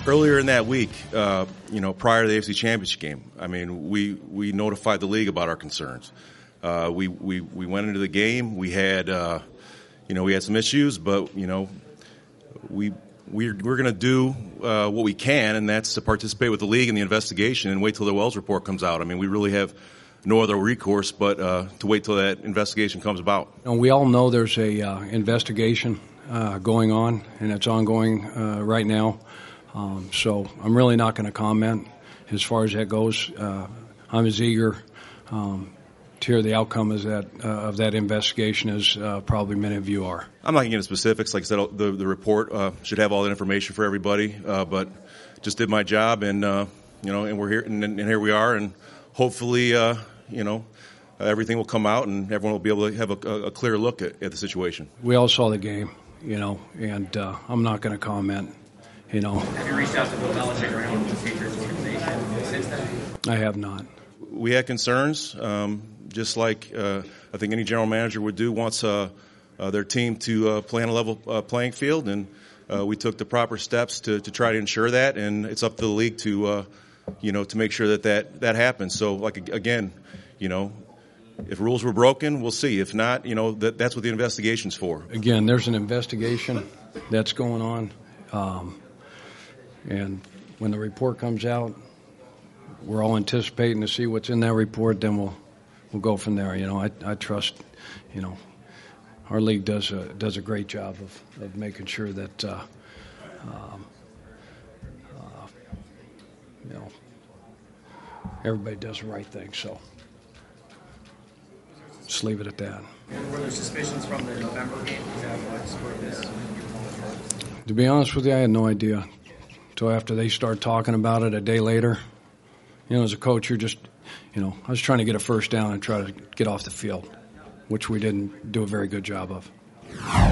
Earlier in that week, prior to the AFC Championship game, I mean, we notified the league about our concerns. We went into the game. We had we had some issues, but we're going to do what we can, and that's to participate with the league in the investigation and wait till the Wells report comes out. I mean, we really have no other recourse but to wait till that investigation comes about. We all know there's a investigation going on, and it's ongoing right now. So I'm really not going to comment as far as that goes. I'm as eager to hear the outcome of that investigation as probably many of you are. I'm not going to get into specifics. Like I said, the report should have all that information for everybody, but just did my job, and and we're here, and here we are, and hopefully, everything will come out, and everyone will be able to have a clear look at the situation. We all saw the game, and I'm not going to comment. Have you reached out to Bill Belichick or anyone with the Patriots organization since then? I have not. We had concerns, just like I think any general manager would do, wants their team to play on a level playing field, and we took the proper steps to try to ensure that, and it's up to the league to make sure that happens. So, again, if rules were broken, we'll see. If not, that's what the investigation's for. Again, there's an investigation that's going on. And when the report comes out, we're all anticipating to see what's in that report. Then we'll go from there. I trust. Our league does a great job of making sure that everybody does the right thing. So just leave it at that. And were there suspicions from the November game? Is that what spurred this? To be honest with you, I had no idea until after they start talking about it a day later. As a coach, you're just, I was trying to get a first down and try to get off the field, which we didn't do a very good job of.